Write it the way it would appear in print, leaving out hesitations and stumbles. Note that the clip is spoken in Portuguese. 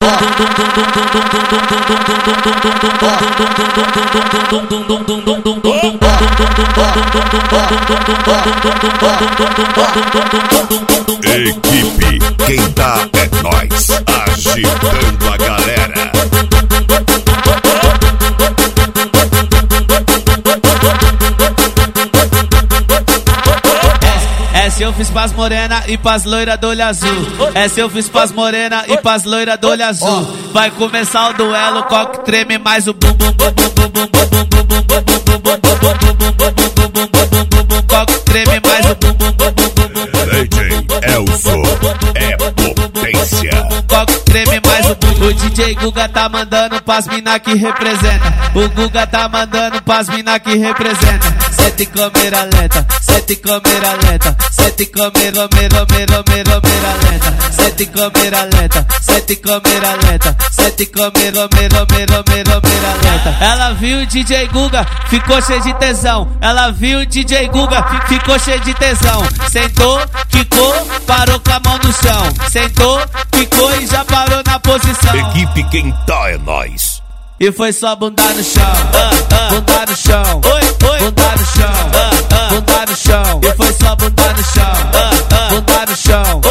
Equipe, quem tá é nós, agitando a galera. Essa eu fiz pras morena e pras loira do olho azul. Essa eu fiz pras morena e pras loira do olho azul. Vai começar o duelo, qual que treme mais o bum bum bum bum bum bum bum bum bum bum bum, qual que treme mais o bum bum bum bum bum bum. DJ Elson é potência. Qual que treme mais o bum. O DJ Guga tá mandando pras mina que representa. O Guga tá mandando pras mina que representa. Sete câmera lenta, sete câmera lenta, sete câmera lenta, sete câmera lenta, sete câmera lenta, sete câmera lenta. Ela viu o DJ Guga, ficou cheio de tesão. Ela viu o DJ Guga, ficou cheio de tesão. Sentou, quicou, parou com a mão no chão. Sentou, quicou e já parou na posição. Equipe, quem tá é nós. E foi só bunda no chão, bunda no chão, bunda no chão, bunda no chão. E foi só bunda no chão, bunda no chão,